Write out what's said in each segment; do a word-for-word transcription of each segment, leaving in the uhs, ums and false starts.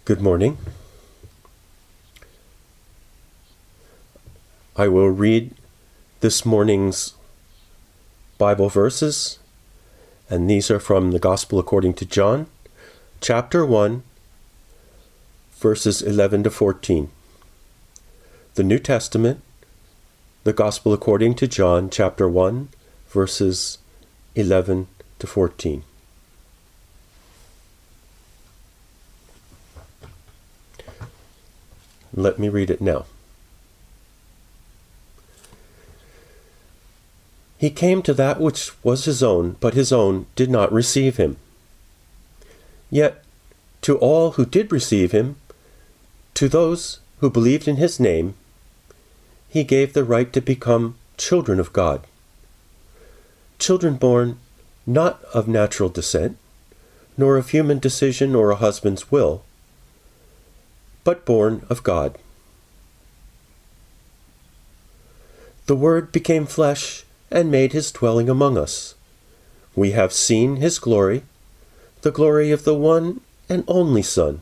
Good morning. I will read this morning's Bible verses, and these are from the Gospel according to John, chapter one, verses eleven to fourteen. The New Testament, the Gospel according to John, chapter one, verses eleven to fourteen. Let me read it now. He came to that which was his own, but his own did not receive him. Yet to all who did receive him, to those who believed in his name, he gave the right to become children of God. Children born not of natural descent, nor of human decision or a husband's will, but born of God. The Word became flesh and made his dwelling among us. We have seen his glory, the glory of the one and only Son,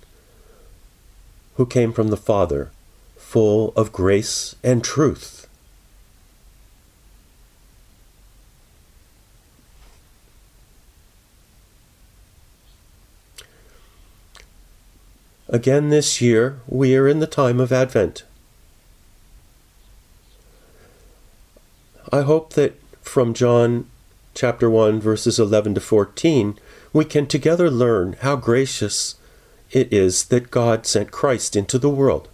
who came from the Father, full of grace and truth. Again this year, we are in the time of Advent. I hope that from John chapter one, verses eleven to fourteen, we can together learn how gracious it is that God sent Christ into the world.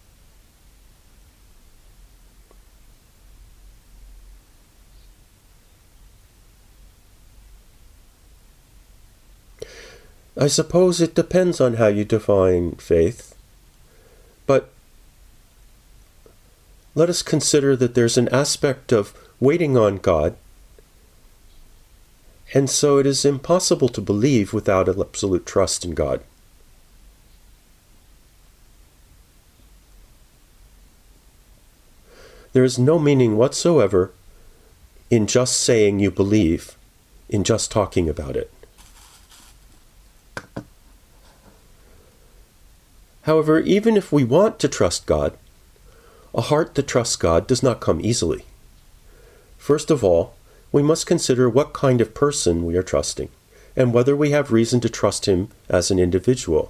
I suppose it depends on how you define faith, but let us consider that there's an aspect of waiting on God, and so it is impossible to believe without absolute trust in God. There is no meaning whatsoever in just saying you believe, in just talking about it. However, even if we want to trust God, a heart that trusts God does not come easily. First of all, we must consider what kind of person we are trusting, and whether we have reason to trust him as an individual.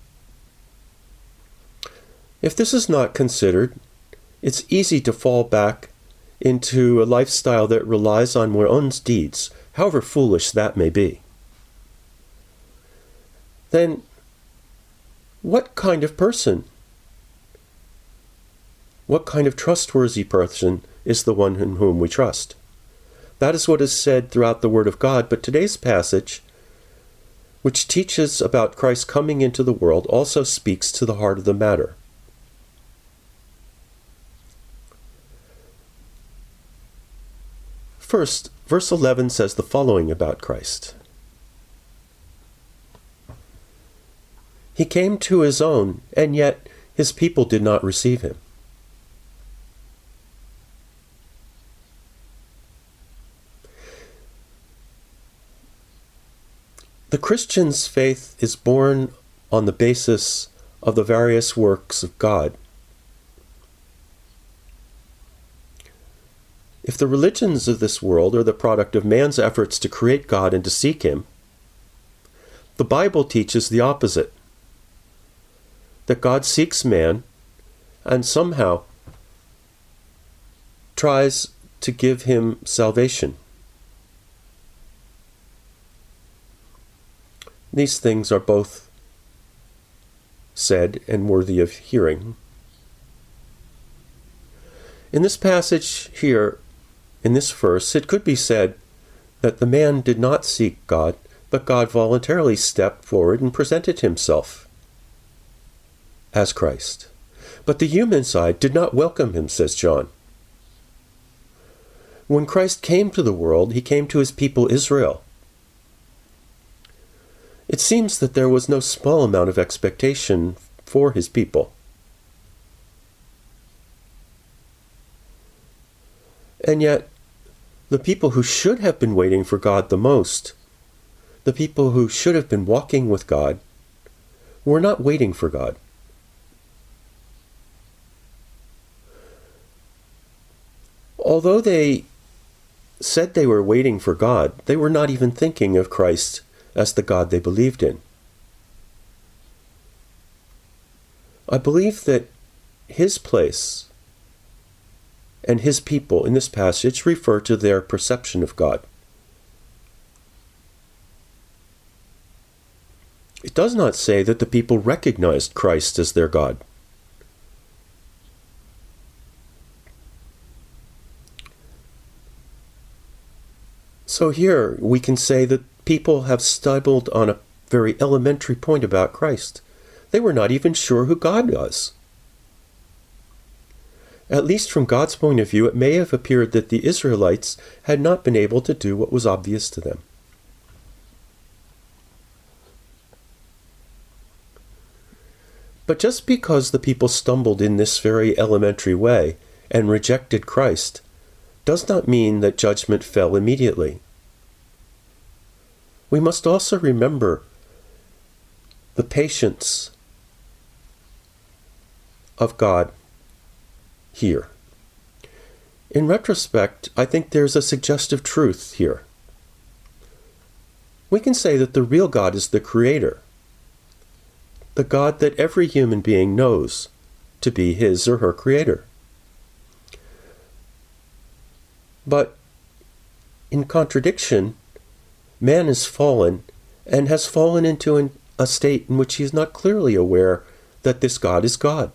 If this is not considered, it's easy to fall back into a lifestyle that relies on one's deeds, however foolish that may be. Then, what kind of person, what kind of trustworthy person is the one in whom we trust? That is what is said throughout the Word of God, but today's passage, which teaches about Christ coming into the world, also speaks to the heart of the matter. First, verse eleven says the following about Christ. He came to his own, and yet his people did not receive him. The Christian's faith is born on the basis of the various works of God. If the religions of this world are the product of man's efforts to create God and to seek him, the Bible teaches the opposite. That God seeks man and somehow tries to give him salvation. These things are both said and worthy of hearing. In this passage here, in this verse, it could be said that the man did not seek God, but God voluntarily stepped forward and presented himself as Christ. But the human side did not welcome him, says John. When Christ came to the world, he came to his people Israel. It seems that there was no small amount of expectation for his people. And yet, the people who should have been waiting for God the most, the people who should have been walking with God, were not waiting for God. Although they said they were waiting for God, they were not even thinking of Christ as the God they believed in. I believe that his place and his people in this passage refer to their perception of God. It does not say that the people recognized Christ as their God. So here we can say that people have stumbled on a very elementary point about Christ. They were not even sure who God was. At least from God's point of view, it may have appeared that the Israelites had not been able to do what was obvious to them. But just because the people stumbled in this very elementary way and rejected Christ does not mean that judgment fell immediately. We must also remember the patience of God here. In retrospect, I think there's a suggestive truth here. We can say that the real God is the Creator, the God that every human being knows to be his or her creator. But in contradiction, man is fallen and has fallen into an, a state in which he is not clearly aware that this God is God.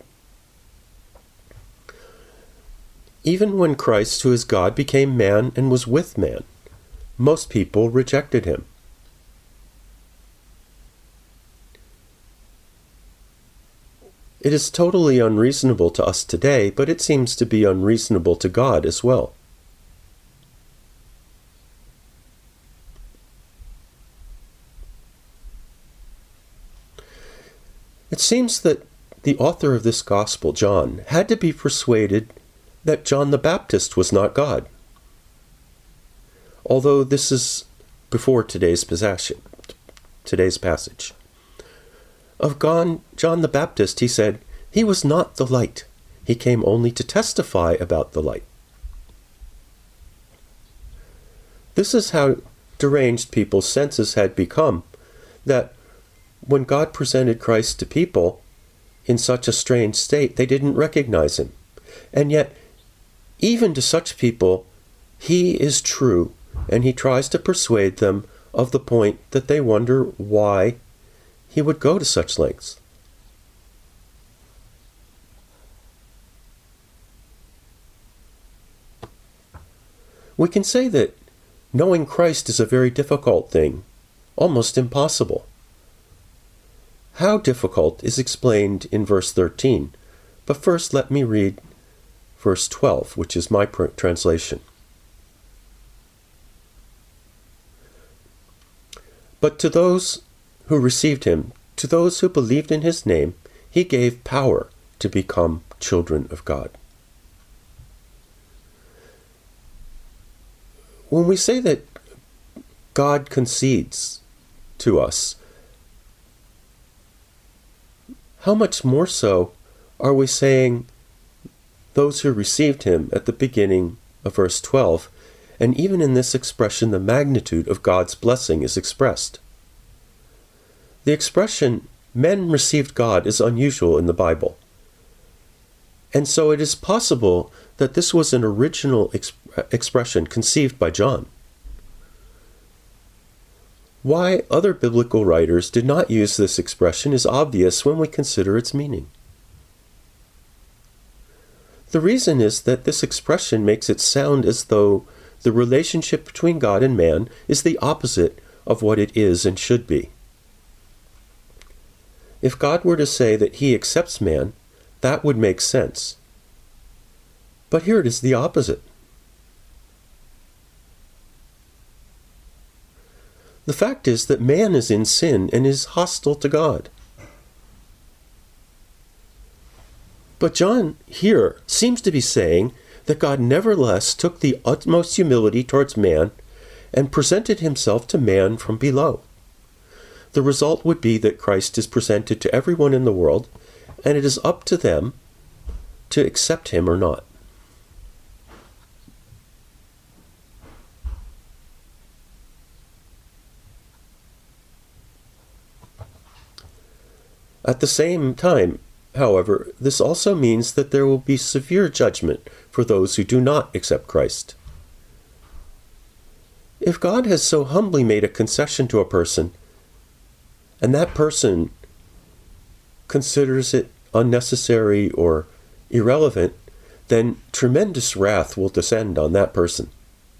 Even when Christ, who is God, became man and was with man, most people rejected him. It is totally unreasonable to us today, but it seems to be unreasonable to God as well. It seems that the author of this gospel, John, had to be persuaded that John the Baptist was not God. Although this is before today's possession, today's passage. Of John, John the Baptist, he said, he was not the light. He came only to testify about the light. This is how deranged people's senses had become, that when God presented Christ to people in such a strange state, they didn't recognize him. And yet, even to such people, he is true, and he tries to persuade them of the point that they wonder why he would go to such lengths. We can say that knowing Christ is a very difficult thing, almost impossible. How difficult is explained in verse thirteen, but first let me read verse twelve, which is my translation. But to those who received him, to those who believed in his name, he gave power to become children of God. When we say that God concedes to us, how much more so are we saying those who received him at the beginning of verse twelve, and even in this expression the magnitude of God's blessing is expressed. The expression, men received God, is unusual in the Bible. And so it is possible that this was an original exp- expression conceived by John. Why other biblical writers did not use this expression is obvious when we consider its meaning. The reason is that this expression makes it sound as though the relationship between God and man is the opposite of what it is and should be. If God were to say that he accepts man, that would make sense. But here it is the opposite. The fact is that man is in sin and is hostile to God. But John here seems to be saying that God nevertheless took the utmost humility towards man and presented himself to man from below. the result would be that Christ is presented to everyone in the world, and it is up to them to accept him or not. At the same time, however, this also means that there will be severe judgment for those who do not accept Christ. If God has so humbly made a concession to a person, and that person considers it unnecessary or irrelevant, then tremendous wrath will descend on that person.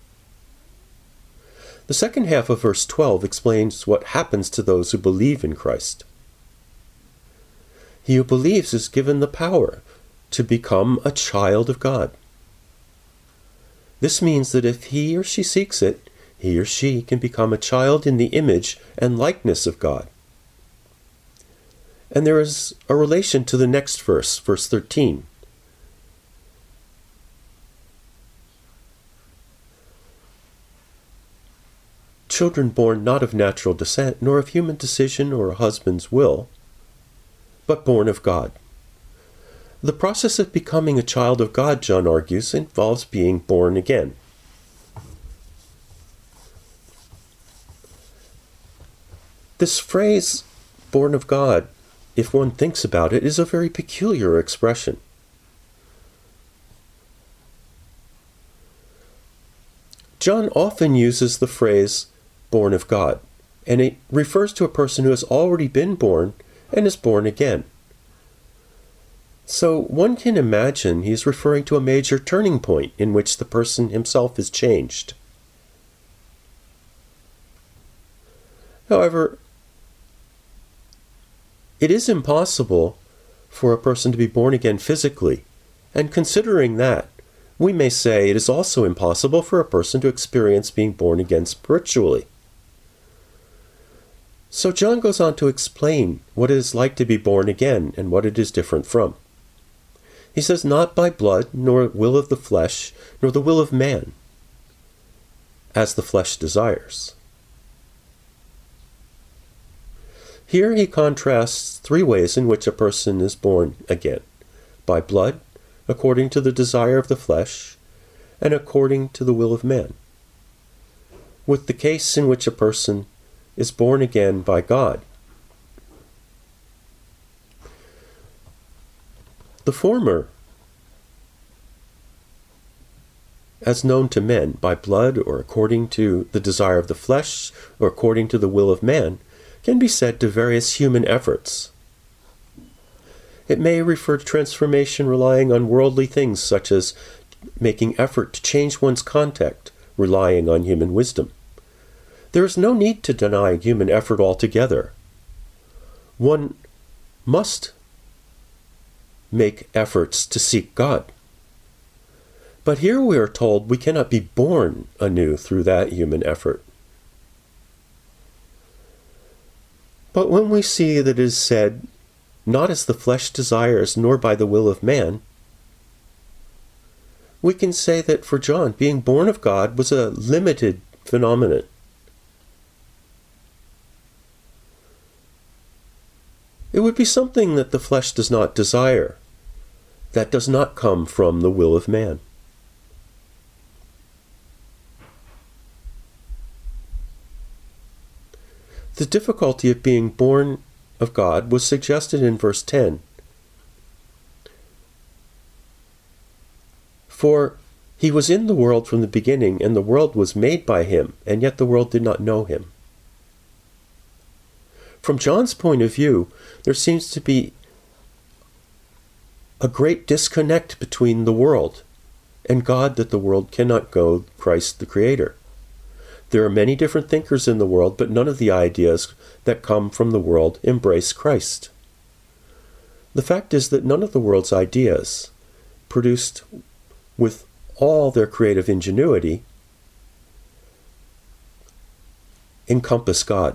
The second half of verse twelve explains what happens to those who believe in Christ. He who believes is given the power to become a child of God. This means that if he or she seeks it, he or she can become a child in the image and likeness of God. And there is a relation to the next verse, verse thirteen. Children born not of natural descent, nor of human decision or a husband's will, but born of God. The process of becoming a child of God, John argues, involves being born again. This phrase, born of God, if one thinks about it, is a very peculiar expression. John often uses the phrase, born of God, and it refers to a person who has already been born and is born again. So one can imagine he's referring to a major turning point in which the person himself is changed. However, it is impossible for a person to be born again physically, and considering that, we may say it is also impossible for a person to experience being born again spiritually. So John goes on to explain what it is like to be born again and what it is different from. He says, not by blood, nor will of the flesh, nor the will of man, as the flesh desires. Here he contrasts three ways in which a person is born again: by blood, according to the desire of the flesh, and according to the will of man, with the case in which a person is born again by God. The former, as known to men by blood or according to the desire of the flesh or according to the will of man, can be said to various human efforts. It may refer to transformation relying on worldly things such as making effort to change one's contact, relying on human wisdom. There is no need to deny human effort altogether. One must make efforts to seek God. But here we are told we cannot be born anew through that human effort. But when we see that it is said, not as the flesh desires, nor by the will of man, we can say that for John, being born of God was a limited phenomenon. It would be something that the flesh does not desire, that does not come from the will of man. The difficulty of being born of God was suggested in verse ten. For he was in the world from the beginning, and the world was made by him, and yet the world did not know him. From John's point of view, there seems to be a great disconnect between the world and God, that the world cannot go, Christ the Creator. There are many different thinkers in the world, but none of the ideas that come from the world embrace Christ. The fact is that none of the world's ideas, produced with all their creative ingenuity, encompass God.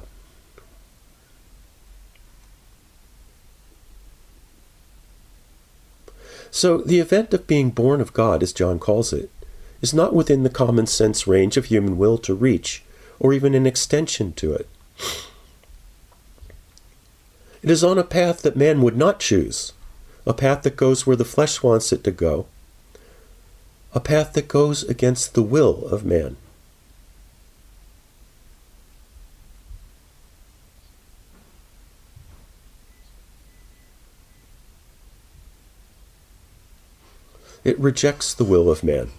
So the event of being born of God, as John calls it, is not within the common sense range of human will to reach, or even an extension to it. It is on a path that man would not choose, a path that goes where the flesh wants it to go, a path that goes against the will of man. It rejects the will of man.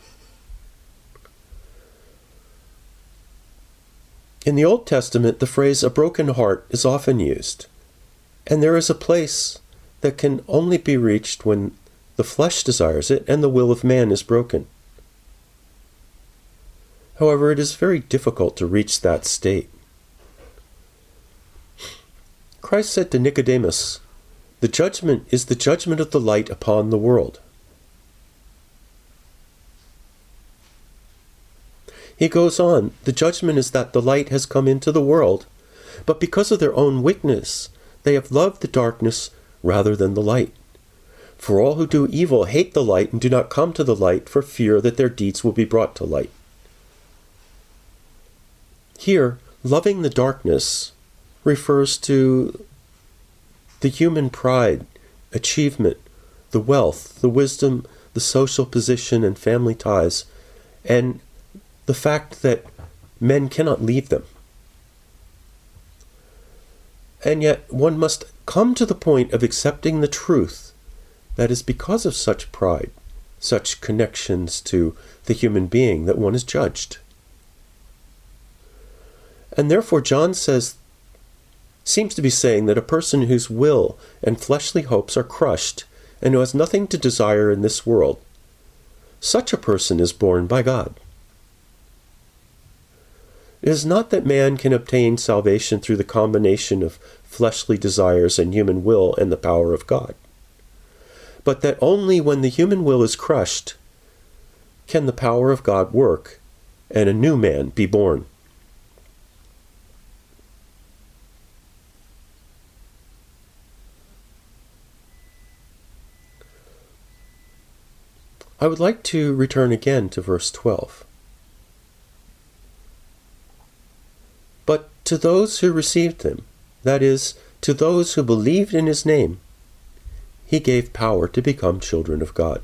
In the Old Testament, the phrase "a broken heart" is often used, and there is a place that can only be reached when the flesh desires it and the will of man is broken. However, it is very difficult to reach that state. Christ said to Nicodemus, "The judgment is the judgment of the light upon the world." He goes on, "The judgment is that the light has come into the world, but because of their own weakness, they have loved the darkness rather than the light. For all who do evil hate the light and do not come to the light for fear that their deeds will be brought to light." Here, loving the darkness refers to the human pride, achievement, the wealth, the wisdom, the social position and family ties, and the fact that men cannot leave them. And yet one must come to the point of accepting the truth that is because of such pride, such connections to the human being, that one is judged. And therefore John says, seems to be saying that a person whose will and fleshly hopes are crushed and who has nothing to desire in this world, such a person is born by God. It is not that man can obtain salvation through the combination of fleshly desires and human will and the power of God, but that only when the human will is crushed can the power of God work and a new man be born. I would like to return again to verse twelve. But to those who received him, that is, to those who believed in his name, he gave power to become children of God.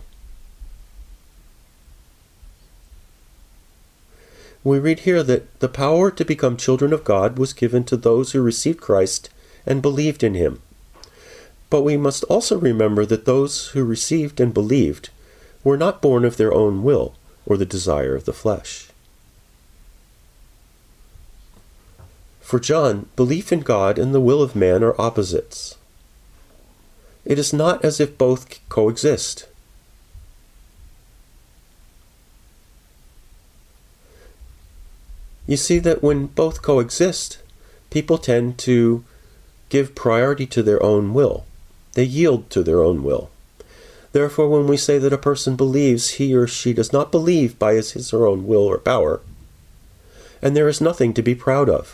We read here that the power to become children of God was given to those who received Christ and believed in him. But we must also remember that those who received and believed were not born of their own will or the desire of the flesh. For John, belief in God and the will of man are opposites. It is not as if both coexist. You see that when both coexist, people tend to give priority to their own will. They yield to their own will. Therefore, when we say that a person believes, he or she does not believe by his, his or her own will or power, and there is nothing to be proud of.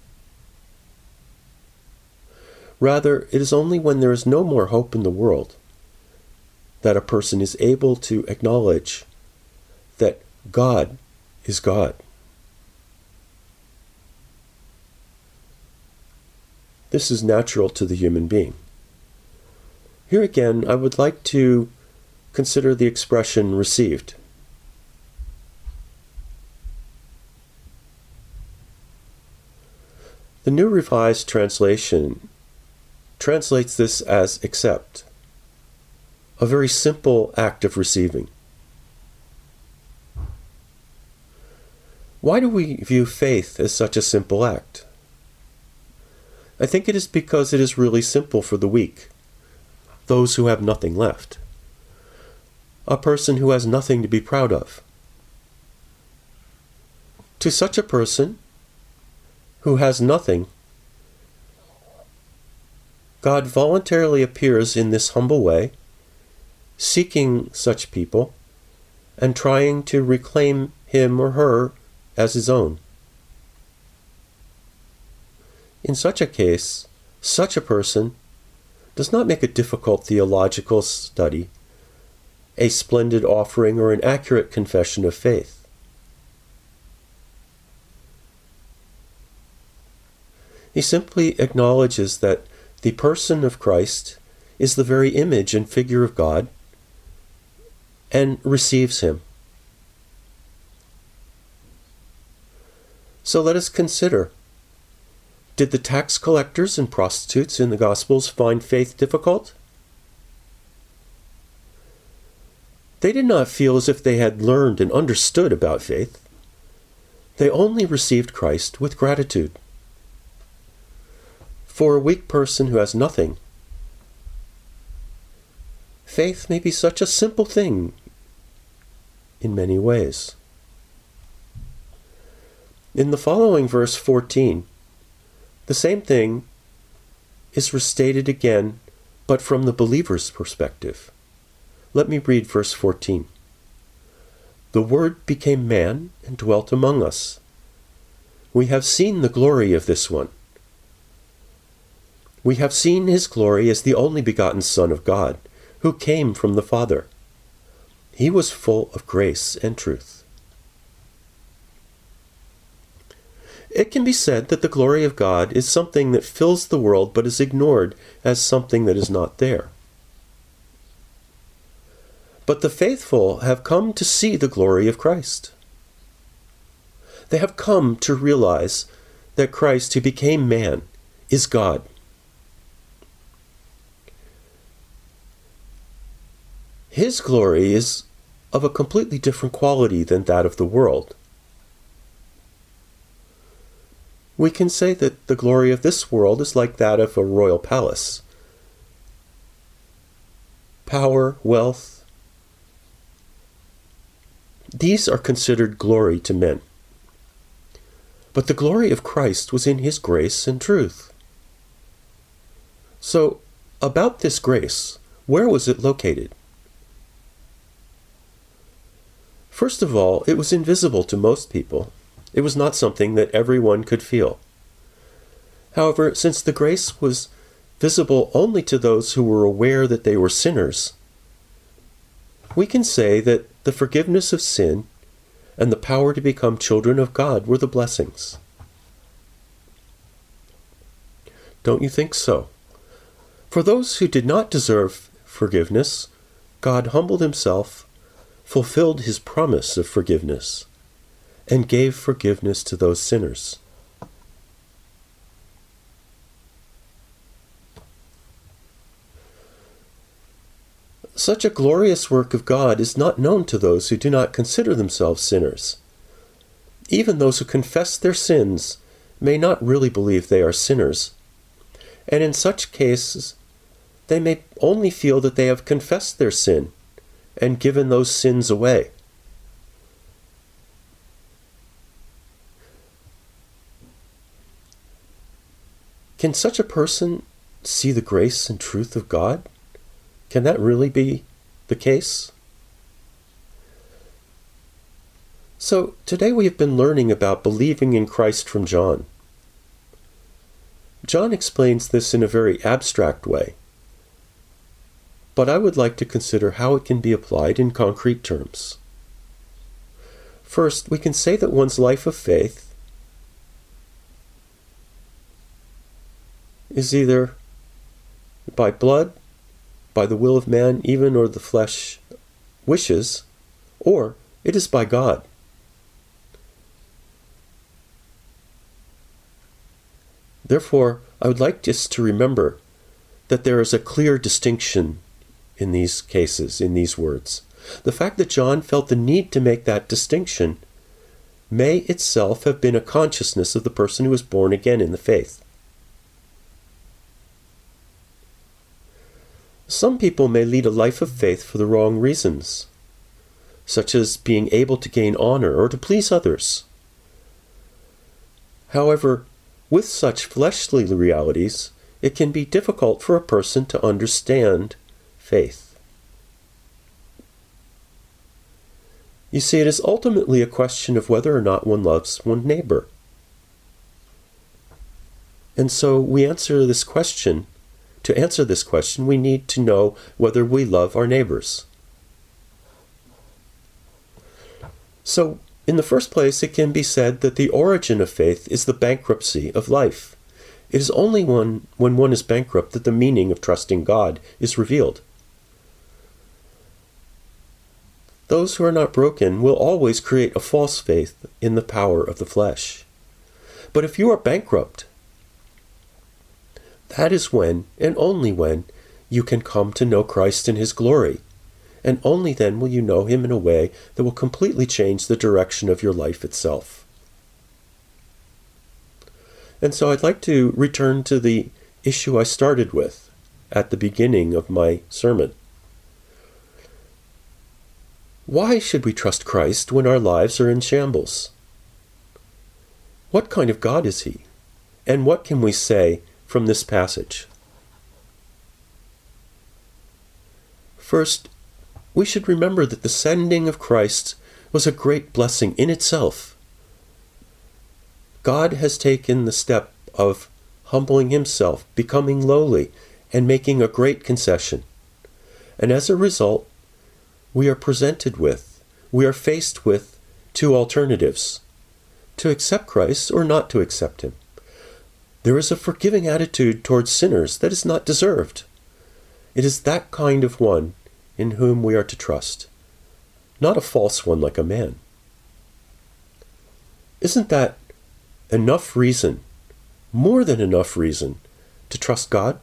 Rather, it is only when there is no more hope in the world that a person is able to acknowledge that God is God. This is natural to the human being. Here again, I would like to consider the expression received. The New Revised Translation translates this as accept, a very simple act of receiving. Why do we view faith as such a simple act? I think it is because it is really simple for the weak, those who have nothing left, a person who has nothing to be proud of. To such a person who has nothing, God voluntarily appears in this humble way, seeking such people and trying to reclaim him or her as his own. In such a case, such a person does not make a difficult theological study, a splendid offering, or an accurate confession of faith. He simply acknowledges that the person of Christ is the very image and figure of God and receives him. So let us consider, did the tax collectors and prostitutes in the Gospels find faith difficult? They did not feel as if they had learned and understood about faith. They only received Christ with gratitude. For a weak person who has nothing, faith may be such a simple thing in many ways. In the following verse fourteen, the same thing is restated again, but from the believer's perspective. Let me read verse fourteen. The Word became man and dwelt among us. We have seen the glory of this one. We have seen his glory as the only begotten Son of God, who came from the Father. He was full of grace and truth. It can be said that the glory of God is something that fills the world but is ignored as something that is not there. But the faithful have come to see the glory of Christ. They have come to realize that Christ, who became man, is God. His glory is of a completely different quality than that of the world. We can say that the glory of this world is like that of a royal palace. Power, wealth, these are considered glory to men. But the glory of Christ was in his grace and truth. So, about this grace, where was it located? First of all, it was invisible to most people. It was not something that everyone could feel. However, since the grace was visible only to those who were aware that they were sinners, we can say that the forgiveness of sin and the power to become children of God were the blessings. Don't you think so? For those who did not deserve forgiveness, God humbled himself, fulfilled his promise of forgiveness, and gave forgiveness to those sinners. Such a glorious work of God is not known to those who do not consider themselves sinners. Even those who confess their sins may not really believe they are sinners, and in such cases, they may only feel that they have confessed their sin and given those sins away. Can such a person see the grace and truth of God? Can that really be the case? So, today we have been learning about believing in Christ from John. John explains this in a very abstract way, but I would like to consider how it can be applied in concrete terms. First, we can say that one's life of faith is either by blood, by the will of man even, or the flesh wishes, or it is by God. Therefore, I would like us to remember that there is a clear distinction in these cases, in these words. The fact that John felt the need to make that distinction may itself have been a consciousness of the person who was born again in the faith. Some people may lead a life of faith for the wrong reasons, such as being able to gain honor or to please others. However, with such fleshly realities, it can be difficult for a person to understand faith. You see, it is ultimately a question of whether or not one loves one's neighbor. And so we answer this question. To answer this question, we need to know whether we love our neighbors. So, in the first place, it can be said that the origin of faith is the bankruptcy of life. It is only when, when one is bankrupt that the meaning of trusting God is revealed. Those who are not broken will always create a false faith in the power of the flesh. But if you are bankrupt, that is when, and only when, you can come to know Christ in His glory. And only then will you know Him in a way that will completely change the direction of your life itself. And so I'd like to return to the issue I started with at the beginning of my sermon. Why should we trust Christ when our lives are in shambles? What kind of God is He? And what can we say from this passage? First, we should remember that the sending of Christ was a great blessing in itself. God has taken the step of humbling Himself, becoming lowly, and making a great concession. And as a result, we are presented with, we are faced with two alternatives: to accept Christ or not to accept Him. There is a forgiving attitude towards sinners that is not deserved. It is that kind of one in whom we are to trust, not a false one like a man. Isn't that enough reason, more than enough reason, to trust God?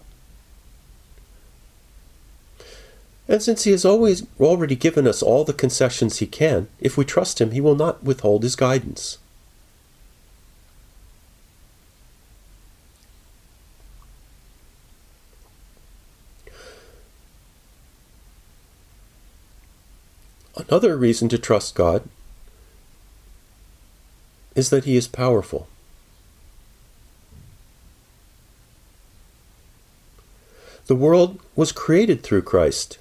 And since He has always already given us all the concessions He can, if we trust Him, He will not withhold His guidance. Another reason to trust God is that He is powerful. The world was created through Christ.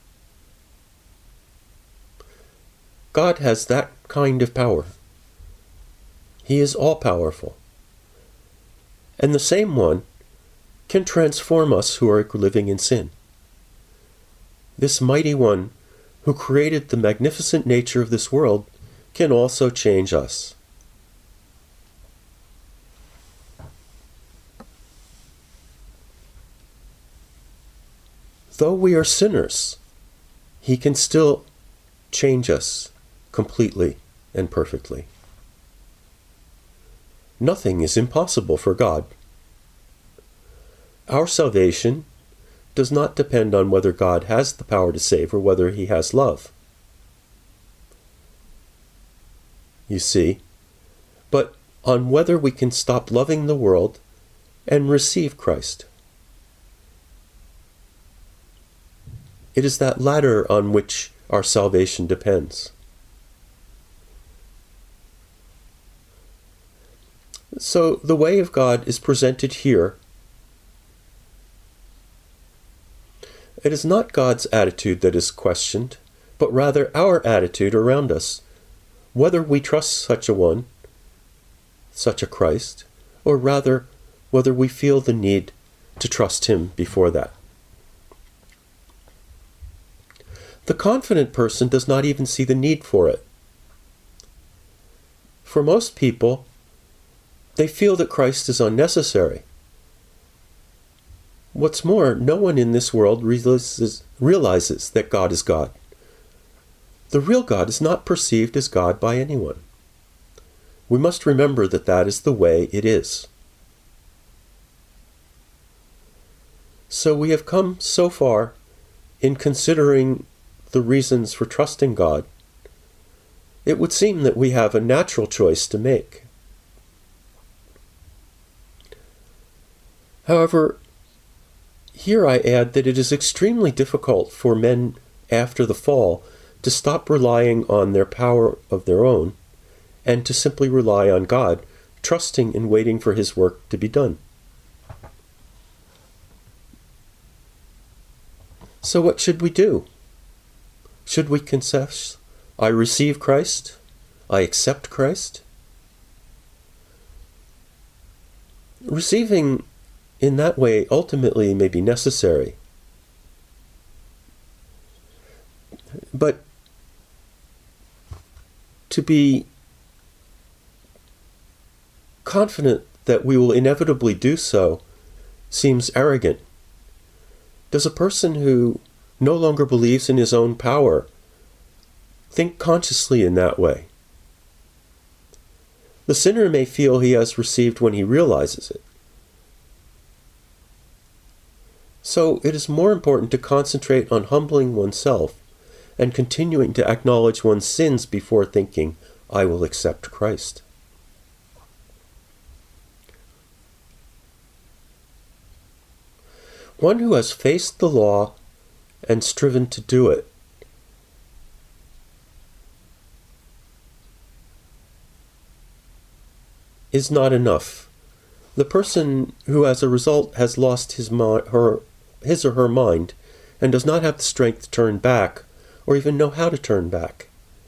God has that kind of power. He is all-powerful. And the same one can transform us who are living in sin. This mighty one who created the magnificent nature of this world can also change us. Though we are sinners, He can still change us completely and perfectly. Nothing is impossible for God. Our salvation does not depend on whether God has the power to save or whether He has love. You see, but on whether we can stop loving the world and receive Christ. It is that latter on which our salvation depends. So the way of God is presented here. It is not God's attitude that is questioned, but rather our attitude around us, whether we trust such a one, such a Christ, or rather whether we feel the need to trust Him before that. The confident person does not even see the need for it. For most people, they feel that Christ is unnecessary. What's more, no one in this world realizes, realizes that God is God. The real God is not perceived as God by anyone. We must remember that that is the way it is. So we have come so far in considering the reasons for trusting God. It would seem that we have a natural choice to make. However, here I add that it is extremely difficult for men after the fall to stop relying on their power of their own and to simply rely on God, trusting and waiting for His work to be done. So what should we do? Should we confess, I receive Christ, I accept Christ? Receiving in that way ultimately may be necessary. But to be confident that we will inevitably do so seems arrogant. Does a person who no longer believes in his own power think consciously in that way? The sinner may feel he has received when he realizes it. So it is more important to concentrate on humbling oneself and continuing to acknowledge one's sins before thinking, I will accept Christ. One who has faced the law and striven to do it is not enough. The person who as a result has lost his, mi- her, his or her mind and does not have the strength to turn back or even know how to turn back.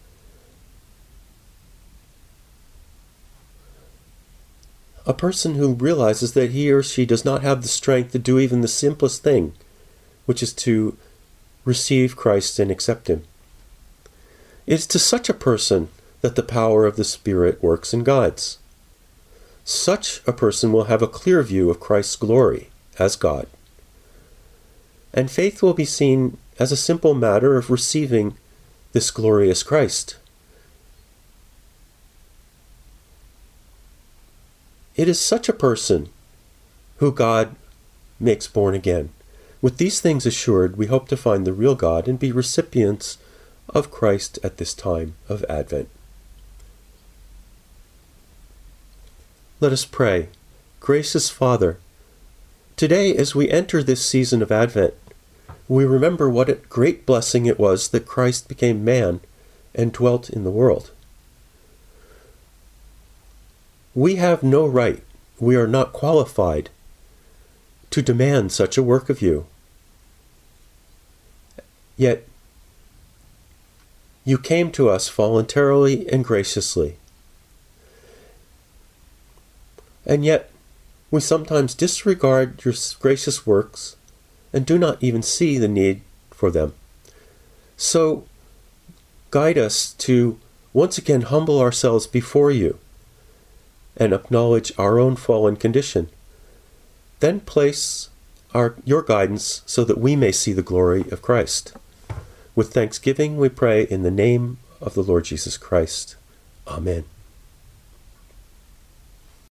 A person who realizes that he or she does not have the strength to do even the simplest thing, which is to receive Christ and accept Him. It is to such a person that the power of the Spirit works and guides. Such a person will have a clear view of Christ's glory as God. And faith will be seen as a simple matter of receiving this glorious Christ. It is such a person who God makes born again. With these things assured, we hope to find the real God and be recipients of Christ at this time of Advent. Let us pray. Gracious Father, today as we enter this season of Advent, we remember what a great blessing it was that Christ became man and dwelt in the world. We have no right, we are not qualified to demand such a work of you. Yet, you came to us voluntarily and graciously. And yet, we sometimes disregard your gracious works and do not even see the need for them. So, guide us to once again humble ourselves before you and acknowledge our own fallen condition. Then place our, your guidance so that we may see the glory of Christ. With thanksgiving we pray in the name of the Lord Jesus Christ. Amen.